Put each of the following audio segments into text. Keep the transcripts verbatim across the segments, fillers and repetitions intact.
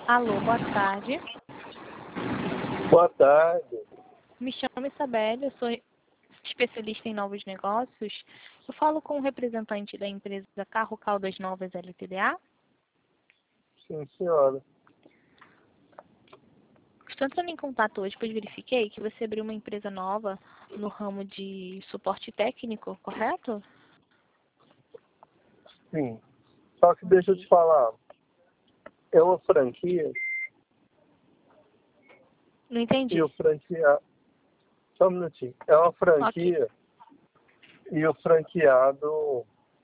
Alô, boa tarde. Boa tarde. Me chamo Isabelle, eu sou especialista em novos negócios. Eu falo com o representante da empresa Carro Caldas Novas L T D A. Sim, senhora. Estou entrando em contato hoje, pois verifiquei que você abriu uma empresa nova no ramo de suporte técnico, correto? Sim. Só que deixa eu te falar. É uma franquia Não entendi. e o franqueado... Só um minutinho. É uma Ok. franquia e o franqueado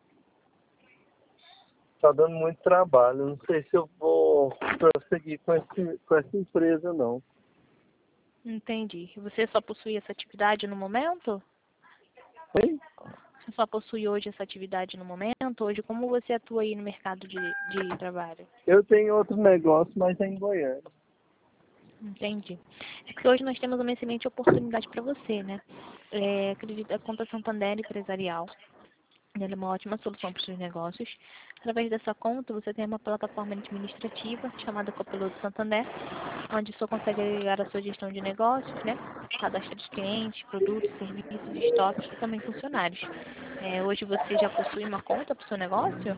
tá dando muito trabalho. Não sei se eu vou prosseguir com, esse, com essa empresa, não. Entendi. Você só possui essa atividade no momento? Hein? Você só possui hoje essa atividade no momento? Hoje, como você atua aí no mercado de, de trabalho? Eu tenho outro negócio, mas é em Goiânia. Entendi. É que hoje nós temos uma excelente oportunidade para você, né? É, acredito a conta Santander empresarial. Ela é uma ótima solução para os seus negócios. Através dessa conta, você tem uma plataforma administrativa chamada Copiloto Santander, onde você consegue agregar a sua gestão de negócios, né? Cadastro de clientes, produtos, serviços, estoques e também funcionários. É, hoje você já possui uma conta para o seu negócio?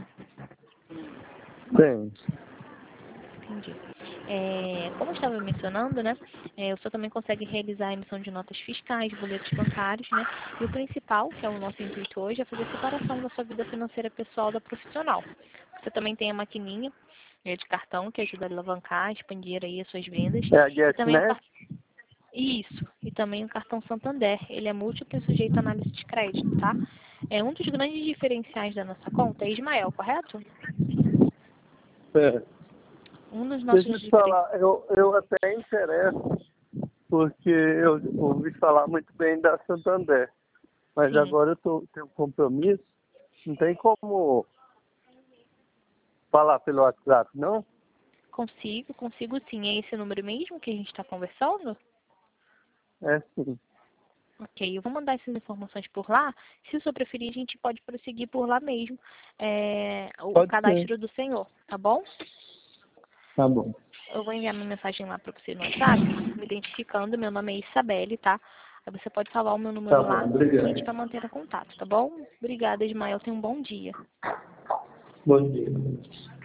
Tem. Entendi. É, como eu estava mencionando, né, é, o senhor também consegue realizar a emissão de notas fiscais, boletos bancários, né, e o principal, que é o nosso intuito hoje, é fazer a separação da sua vida financeira pessoal da profissional. Você também tem a maquininha é, de cartão que ajuda a alavancar, expandir aí as suas vendas, É a e também o GetNet? car- isso, e também o cartão Santander. Ele é múltiplo e sujeito a análise de crédito, tá? É um dos grandes diferenciais da nossa conta, é Ismael, correto? É. Um dos Deixa nossos eu te diferenciais. falar. Eu, eu até interesso, porque eu ouvi falar muito bem da Santander. Mas Sim. agora eu tô, tenho um compromisso. Não tem como falar pelo WhatsApp, não? Consigo, consigo sim. É esse número mesmo que a gente está conversando? É sim. Ok, eu vou mandar essas informações por lá. Se o senhor preferir, a gente pode prosseguir por lá mesmo, é, o, o Pode ser. cadastro do senhor, tá bom? Tá bom. Eu vou enviar minha mensagem lá para você no WhatsApp, me identificando. Meu nome é Isabelle, tá? Aí você pode salvar o meu Tá número bom, lá e a gente obrigado. vai manter contato, tá bom? Obrigada, Ismael. Tenha um bom dia. Bom dia.